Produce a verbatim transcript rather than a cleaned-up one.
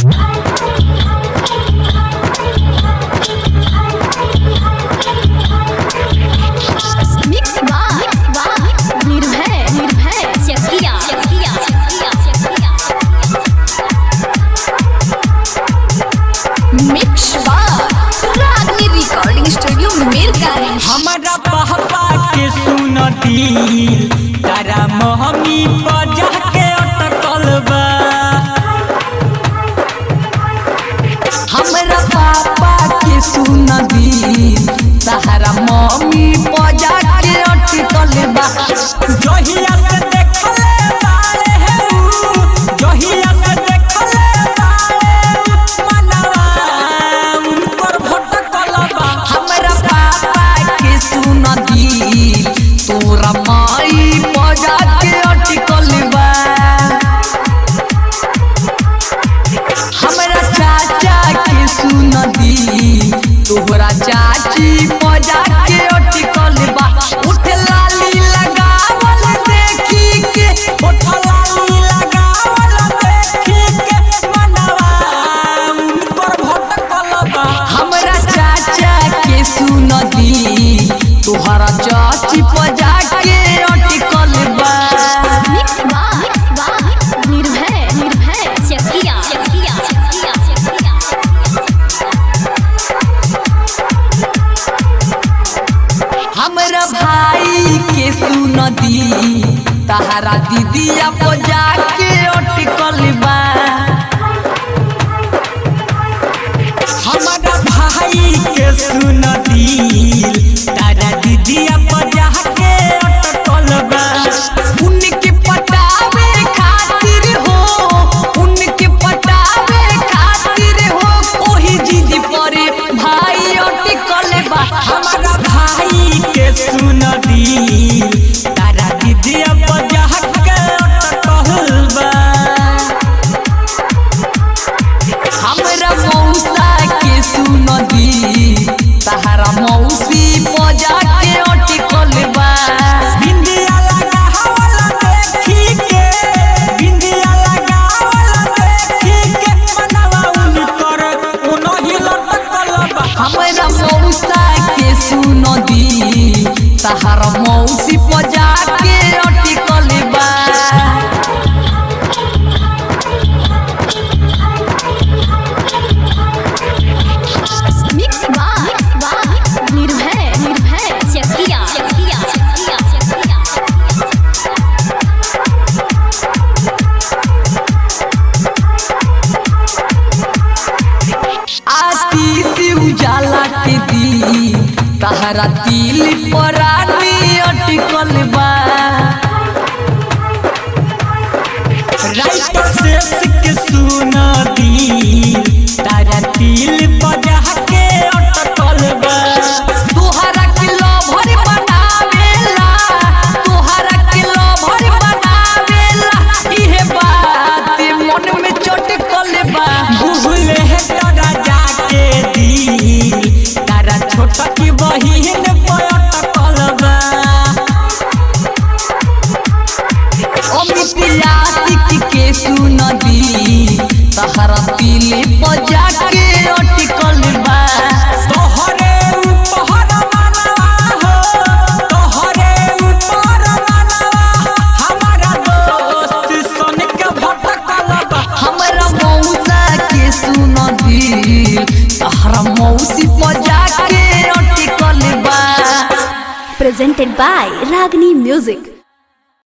हमारा पापा के सुनती तारा मम्मी बजा के अटकल बा। हमरा पापा के सुनती तारा मम्मी बजा के अटकल बा। जहिया से देखले बारे है उ जहिया से देखले बारे मनवा उनकर भटकल बा। हमरा पापा के सुनती तोरा माई बजा के अटकल बा। हमरा चाचा के सुनती तोहरा चाची बजा के अटकल बा। उठ लाली लगावल देखी के उठ लाली लगावल देखी के मनवा उनकर भटकल बा। हमरा चाचा के सुनती तोहरा चाची बजा के अटकल बा। हमरा भाई के सुनती तहरा दीदिया बजा के अटकल बा। हमारा भाई के सुनती तारा दीदिया बजा के अटकल बा। उनके पटावे खातिर हो उनके पटावे खातिर हो ओही जिद पर भाई अटकल बा। हमारा भाई के सुनती तारा दीदिया बजा के अटकल बा। हमरा मौसा के सुनती तहरा मौसी बजा के अटकल बा। बिंदिया लगावल देखी के बिंदिया लगावल देखी के मनवा उनकर ओनही लटकल बा। हमरा मौसा के सुनती तहरा मौसी बजा के अटकल बा। आती से उजाला के दी तहरा तिल परानी अटकल बा। राइटर शेष के सुनती तारा तिल बजा के अटकल बा। तोहरा के लभर बनावेला तोहरा के लभर बनावेला इहे बात मन में चटकल बा। भूले तारा जाके दी तारा छोटा की बहिन पे अटकल बा। अमित यासिक के सुनती तहरा तिल बजा के अटकल बा। तोहरे ऊपर मनवा हो तोहरे ऊपर मनवा हमारा दोस्त सन के भटकल बा। हमरा मौसा के सुनती तहरा मौसी बजा के अटकल बा। Presented by Ragini Music.